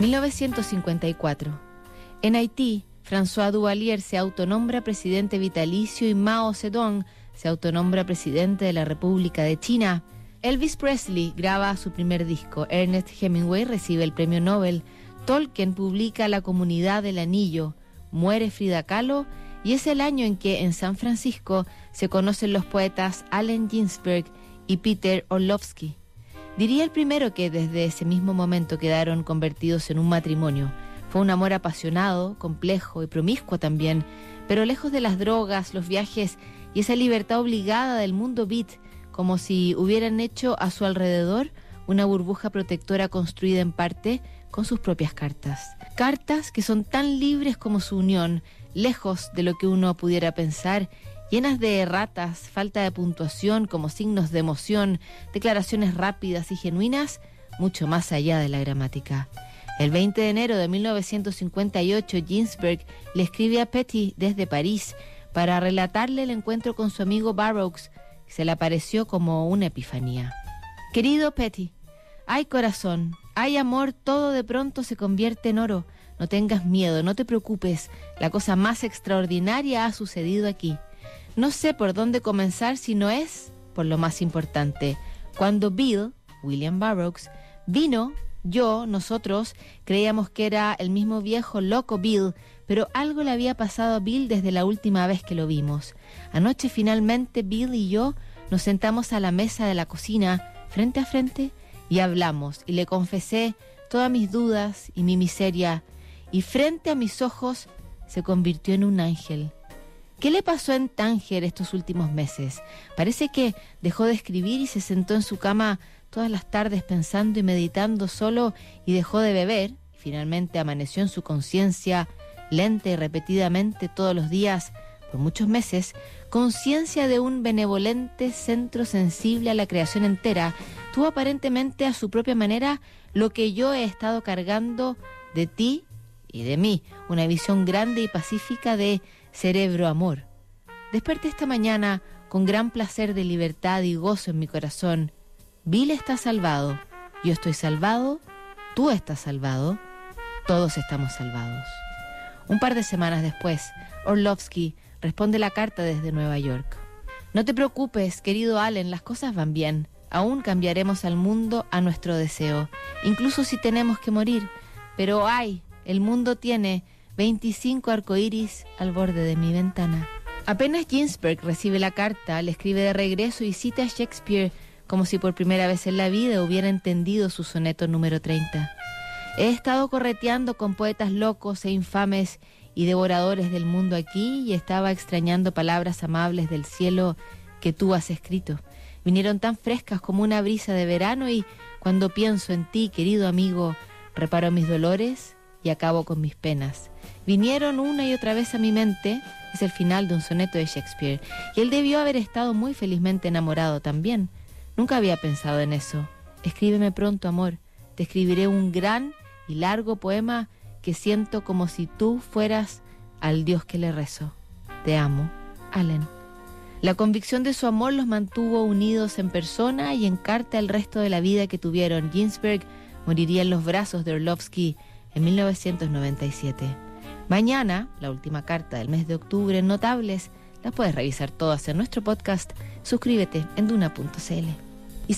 1954. En Haití, François Duvalier se autonombra presidente vitalicio y Mao Zedong se autonombra presidente de la República de China. Elvis Presley graba su primer disco. Ernest Hemingway recibe el premio Nobel. Tolkien publica La Comunidad del Anillo. Muere Frida Kahlo y es el año en que en San Francisco se conocen los poetas Allen Ginsberg y Peter Orlovsky. Diría el primero que desde ese mismo momento quedaron convertidos en un matrimonio. Fue un amor apasionado, complejo y promiscuo también, pero lejos de las drogas, los viajes y esa libertad obligada del mundo beat, como si hubieran hecho a su alrededor una burbuja protectora construida en parte con sus propias cartas. Cartas que son tan libres como su unión, lejos de lo que uno pudiera pensar, llenas de erratas, falta de puntuación como signos de emoción, declaraciones rápidas y genuinas, mucho más allá de la gramática. El 20 de enero de 1958, Ginsberg le escribe a Petty desde París para relatarle el encuentro con su amigo Burroughs, que se le apareció como una epifanía. Querido Petty, hay corazón, hay amor, todo de pronto se convierte en oro. No tengas miedo, no te preocupes, la cosa más extraordinaria ha sucedido aquí. No sé por dónde comenzar si no es por lo más importante. Cuando Bill, William Burroughs, vino, nosotros creíamos que era el mismo viejo loco Bill, pero algo le había pasado a Bill desde la última vez que lo vimos. Anoche finalmente Bill y yo nos sentamos a la mesa de la cocina, frente a frente, y hablamos, y le confesé todas mis dudas y mi miseria, y frente a mis ojos se convirtió en un ángel. ¿Qué le pasó en Tánger estos últimos meses? Parece que dejó de escribir y se sentó en su cama todas las tardes pensando y meditando solo y dejó de beber. Y finalmente amaneció en su conciencia, lenta y repetidamente todos los días, por muchos meses, conciencia de un benevolente centro sensible a la creación entera. Tuvo aparentemente a su propia manera lo que yo he estado cargando de ti y de mí, una visión grande y pacífica de cerebro-amor. Desperté esta mañana con gran placer de libertad y gozo en mi corazón. Bill está salvado, yo estoy salvado, tú estás salvado, todos estamos salvados. Un par de semanas después, Orlovsky responde la carta desde Nueva York. No te preocupes, querido Allen, las cosas van bien. Aún cambiaremos al mundo a nuestro deseo, incluso si tenemos que morir. Pero el mundo tiene 25 arcoíris al borde de mi ventana. Apenas Ginsberg recibe la carta, le escribe de regreso y cita a Shakespeare como si por primera vez en la vida hubiera entendido su soneto número 30. He estado correteando con poetas locos e infames y devoradores del mundo aquí y estaba extrañando palabras amables del cielo que tú has escrito. Vinieron tan frescas como una brisa de verano y cuando pienso en ti, querido amigo, reparo mis dolores y acabo con mis penas. Vinieron una y otra vez a mi mente, es el final de un soneto de Shakespeare, y él debió haber estado muy felizmente enamorado también. Nunca había pensado en eso. Escríbeme pronto, amor, te escribiré un gran y largo poema que siento como si tú fueras al Dios que le rezo. Te amo, Allen. La convicción de su amor los mantuvo unidos en persona y en carta el resto de la vida que tuvieron. Ginsberg moriría en los brazos de Orlovsky en 1997. Mañana, la última carta del mes de octubre en Notables, las puedes revisar todas en nuestro podcast. Suscríbete en Duna.cl.